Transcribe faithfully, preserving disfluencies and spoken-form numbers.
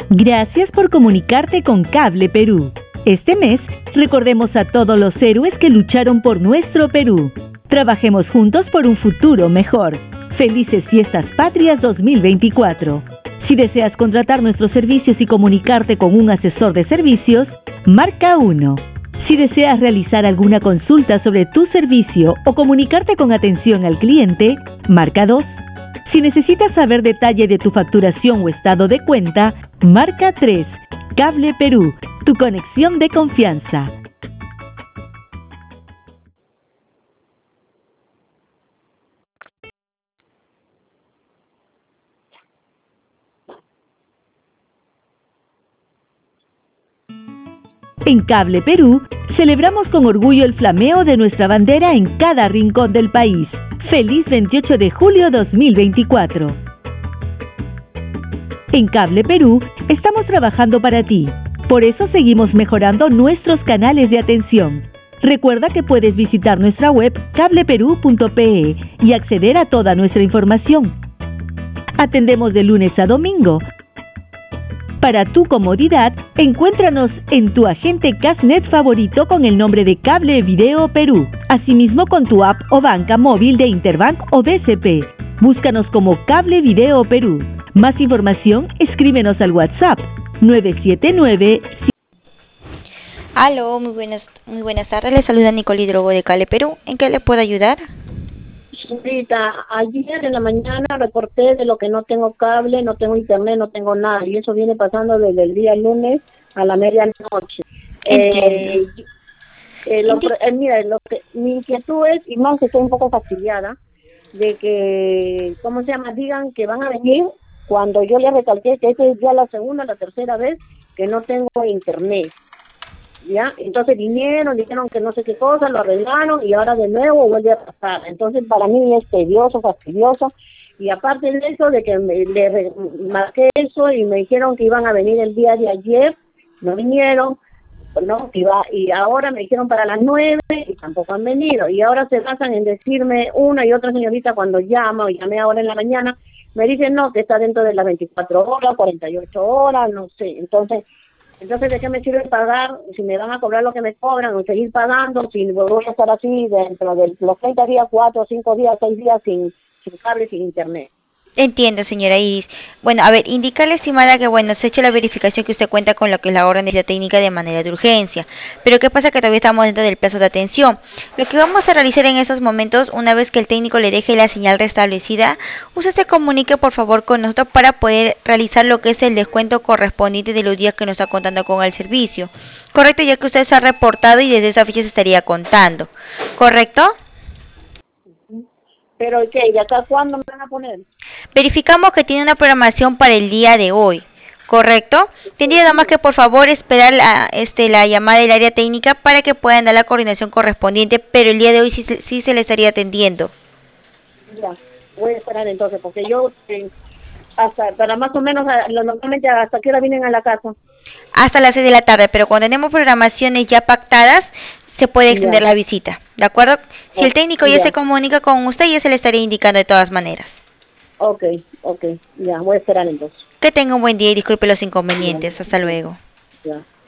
Gracias por comunicarte con Cable Perú. Este mes, recordemos a todos los héroes que lucharon por nuestro Perú. Trabajemos juntos por un futuro mejor. Felices Fiestas Patrias dos mil veinticuatro. Si deseas contratar nuestros servicios y comunicarte con un asesor de servicios, marca uno. Si deseas realizar alguna consulta sobre tu servicio o comunicarte con atención al cliente, marca dos. Si necesitas saber detalle de tu facturación o estado de cuenta, marca tres. Cable Perú, tu conexión de confianza. En Cable Perú, celebramos con orgullo el flameo de nuestra bandera en cada rincón del país. ¡Feliz veintiocho de julio dos mil veinticuatro! En Cable Perú, estamos trabajando para ti. Por eso seguimos mejorando nuestros canales de atención. Recuerda que puedes visitar nuestra web cable perú punto pe y acceder a toda nuestra información. Atendemos de lunes a domingo. Para tu comodidad, encuéntranos en tu agente Casnet favorito con el nombre de Cable Video Perú. Asimismo con tu app o banca móvil de Interbank o B C P. Búscanos como Cable Video Perú. Más información, escríbenos al WhatsApp nueve siete nueve. Aló, muy buenas, muy buenas tardes. Le saluda Nicole Hidrogo de Cable Perú. ¿En qué le puedo ayudar? Señorita, ayer en la mañana reporté de lo que no tengo cable, no tengo internet, no tengo nada, y eso viene pasando desde el día lunes a la medianoche. Entiendo. Eh, eh, lo, eh, mira, lo que, mi inquietud es, y más que estoy un poco fastidiada, de que, ¿cómo se llama? Digan que van a venir cuando yo les recalqué que esta es ya la segunda, la tercera vez que no tengo internet. ¿Ya? Entonces vinieron, dijeron que no sé qué cosa, lo arreglaron y ahora de nuevo vuelve a pasar. Entonces para mí es tedioso, fastidioso, y aparte de eso, de que me, le marqué eso y me dijeron que iban a venir el día de ayer, no vinieron, no, iba, y ahora me dijeron para las nueve y tampoco han venido, y ahora se basan en decirme una y otra señorita cuando llama, o llamé ahora en la mañana, me dicen no, que está dentro de las veinticuatro horas, cuarenta y ocho horas, no sé. Entonces, Entonces, ¿de qué me sirve pagar si me van a cobrar lo que me cobran o seguir pagando si voy a estar así dentro de los treinta días, cuatro, cinco días, seis días sin, sin cable, sin internet? Entiendo, señora Iris. Bueno, a ver, indicarle, estimada, que bueno, se ha hecho la verificación que usted cuenta con lo que es la orden de técnica de manera de urgencia. Pero ¿qué pasa? Que todavía estamos dentro del plazo de atención. Lo que vamos a realizar en estos momentos, una vez que el técnico le deje la señal restablecida, usted se comunique por favor con nosotros para poder realizar lo que es el descuento correspondiente de los días que nos está contando con el servicio. Correcto, ya que usted se ha reportado y desde esa fecha se estaría contando. ¿Correcto? ¿Pero qué? ¿Y acá cuándo me van a poner? Verificamos que tiene una programación para el día de hoy, ¿correcto? Tendría nada más que por favor esperar la, este, la llamada del área técnica para que puedan dar la coordinación correspondiente, pero el día de hoy sí, sí se le estaría atendiendo. Ya, voy a esperar entonces, porque yo eh, hasta para más o menos, a, lo, normalmente hasta qué hora vienen a la casa. Hasta las seis de la tarde, pero cuando tenemos programaciones ya pactadas, se puede extender Ya. la visita, ¿de acuerdo? Si el técnico ya, Ya. se comunica con usted, ya se le estaría indicando de todas maneras. Ok, ok, ya, voy a esperar entonces. Que tenga un buen día y disculpe los inconvenientes. Hasta luego. Ya.